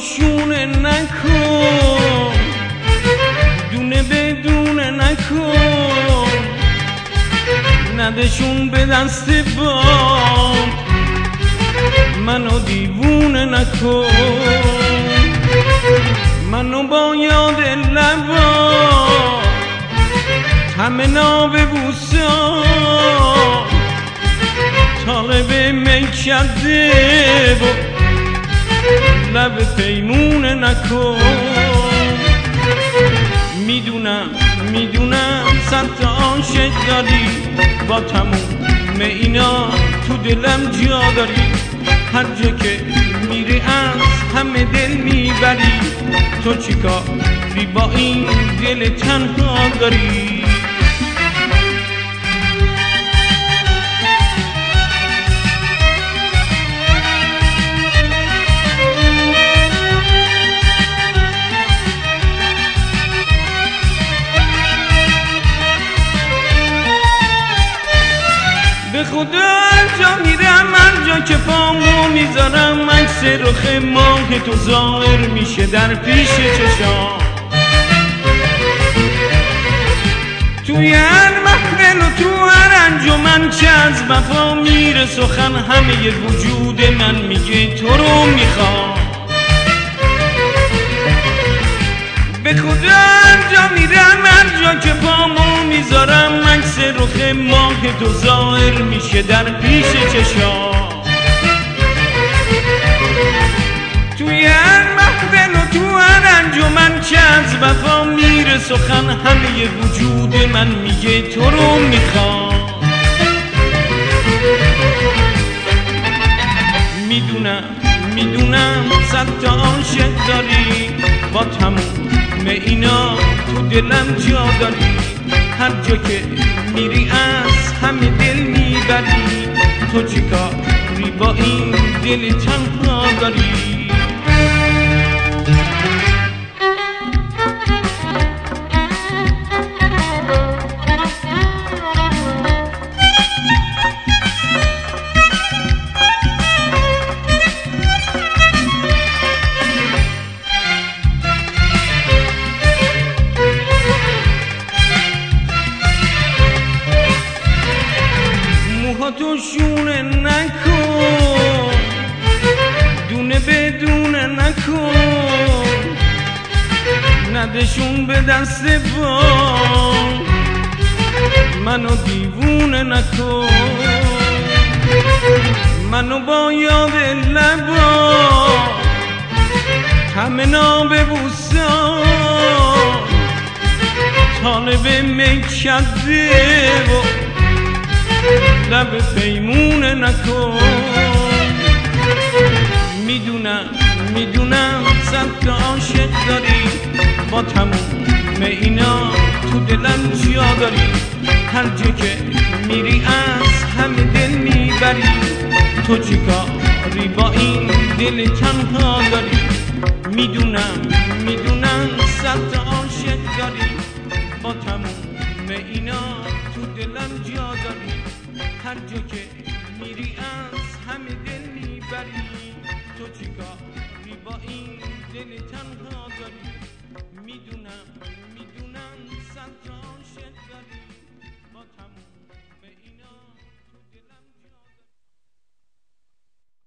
شونه نکن، دونه به دونه نکن، ندشون به دست باد، منو دیوونه نکن. منو با یاد لبا همه ناب بوسا طالب می کرده و لب پیمونه نکن. میدونم صد تا عاشق داری، با تموم اینا تو دلم جا داری، هر جا که میری از همه دل میبری، تو چیکاری با این دل تنها داری؟ به خدا هر جا میرم، هر جا که پامو میذارم، عکس رخ ماه تو ظاهر میشه در پیش چشام. توی هر محفل و تو هر انجمن که از وفا میره سخن، همه وجود من میگه تو رو میخوام. به خدا هر جا میرم، هر جا که پامو میذارم، عکس رخ ماه تو ظاهر میشه در پیش چشام. توی هر محفل و تو هر انجمن که از وفا میره سخن، همه وجود من میگه تو رو میخوام. میدونم صد تا عاشق داری، با تموم اینا تو دلم جا داری، هر جا که میری از همه دل میبری، تو چیکاری با این دل تنها داری؟ تو شونه نکن، دونه به دونه نکن، ندشون به دست باد، منو دیوونه نکن. منو با یاد لبا همه ناب بوسا طالب می کرده و لب پیمونه نکن. میدونم صد تا عاشق داری، با تموم اینا تو دلم جا داری، هر جا که میری از همه دل میبری، تو چیکاری با این دل تنها داری؟ میدونم صد تا عاشق داری، با تموم اینا تو دلم جا داری، هر جا که میری از همه دل میبری، تو چیکاری با این دل تنها داری؟ میدونم صد تا عاشق داری، با تموم